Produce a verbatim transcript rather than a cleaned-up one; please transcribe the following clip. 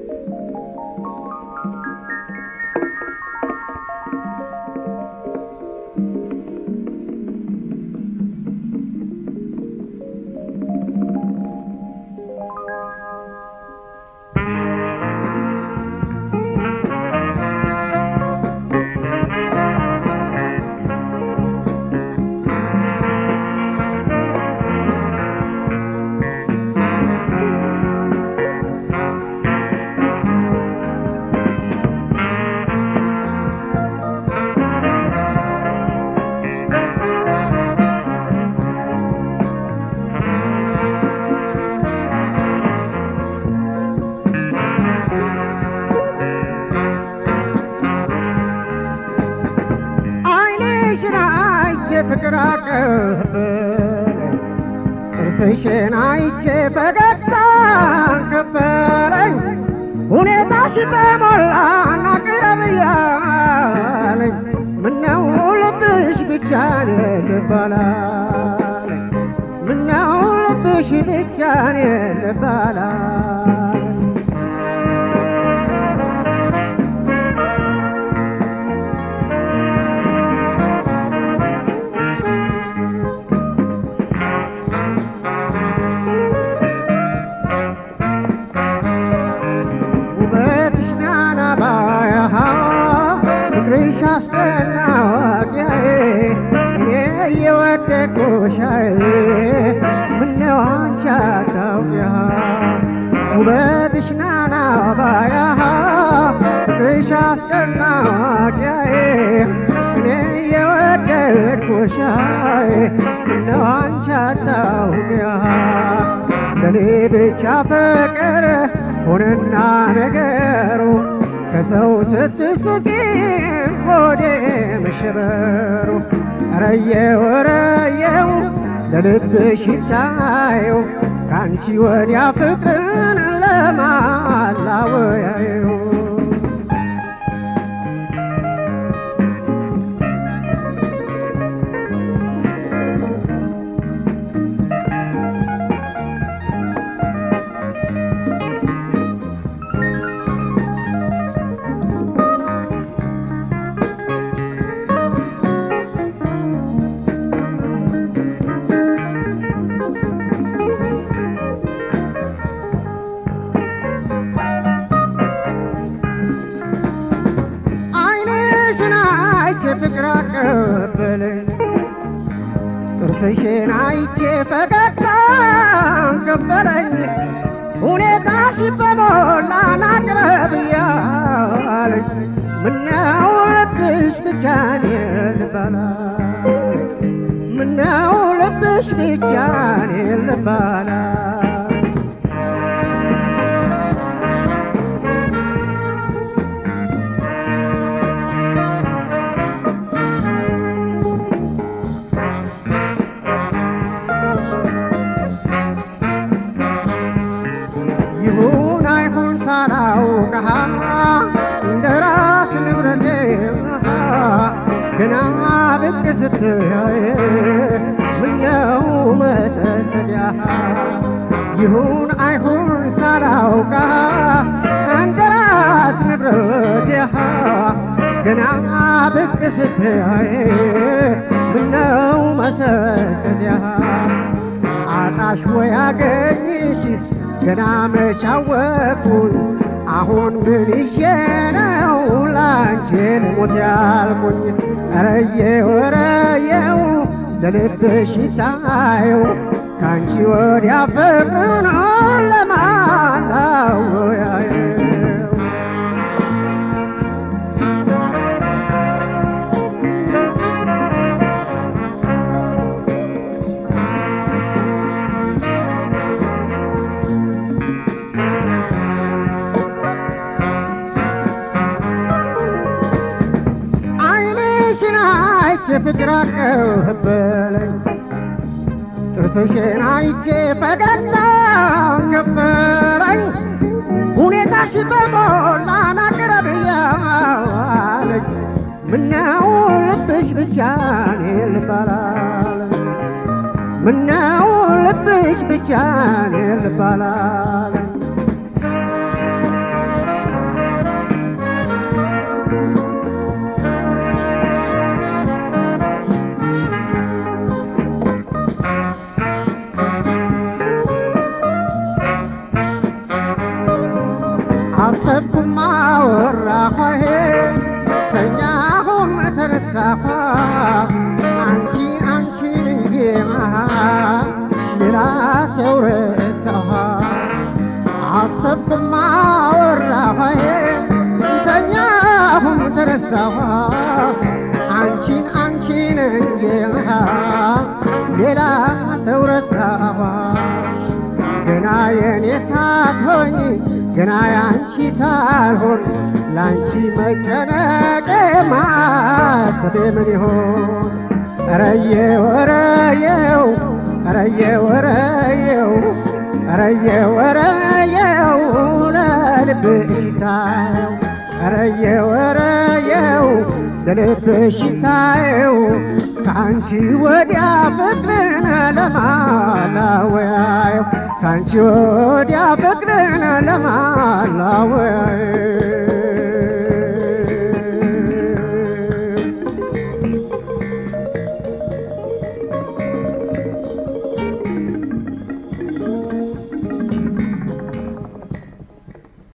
ፍቅር አቀበለ ጥርስሽን አይቼ ፈገግታ ከበረኝ ሁኔታሽ በሞላ ናቅረብ ያለኝ ምነው ልብሽ ብቻ ልባላለኝ ምነው ልብሽ ብቻ ልባላለኝ አስተናዋቂያዬ እኔ የወደድኩሻዬ ምነው አንቺ አታውቂያ ውበትሽ ናና ባያ ፍቅርሽ አስተናዋቂያዬ እኔ የወደድኩሻዬ ምነው አንቺ አታውቂያ ለኔ ብቻ ፍቅር ሆነና ነገሩ ከሰው ስትስቂ ሆዴ መሸበሩ ረየው ረየው ለልብሽ ይታየው ካንቺ ወዲያ ፍቅርን ለማላወያየው ፍቅር አቀበለኝ ጥርስሽን አይቼ ፈገግታ ከበረኝ ሁኔታሽ በሞላ ናቅረብ ያለኝ ምነው ልብሽ ብቻ ልባላለኝ ምነው ልብሽ ብቻ ልባላለኝ ይሁን አይሁን ሳላውቅህ እንደራስ ንብረቴ ገና ብቅ ስትያይ ምነው መሰሰዲያ ይሁን አይሁን ሳላውቅህ እንደራስ ንብረቴ ገና ብቅ ስትያይ ምነው መሰሰዲያ አጣሽ ወይ አገኝሽ ገና መቻወቁኝ አሁን ምን ይዤ ነው ላንቺ ልሞት ያልኩኝ ረየው ረየው ለልብሽ ይታየው ካንቺ ወዲያ ፍቅርን ለማላወያየው ፍቅር አቀበለኝ ጥርስሽን አይቼ ፈገግታ ከበረኝ ሁኔታሽ በሞላ ናቅረብ ያለኝ ምነው ልብሽ ብቻ ልባላለኝ ምነው ልብሽ ብቻ ልባላለኝ አሰብኩም አወራኋሄ ተኛሁም ተነሳኋ አንቺ አንቺ ብዬማ ሌላ ሰው ረሳኋ አሰብኩም አወራኋሄ ተኛሁም ተነሳኋ አንቺን አንቺን እንጂ ሌላ ሰው ረሳኋ ገና የኔ ሳትሆኝ ገና ያንቺ ሳልሆን ላንቺ መጨነቄ ማሰቤ ምን ይሆን ረየው ረየው ረየው ረየው ረየው ረየው ለልብሽ ይታየው ረየው ረየው ለልብሽ ይታየው ካንቺ ወዲያ ፍቅርን ለማላወያየው ካንቺ ወዲያ ፍቅርን ለማላወያየው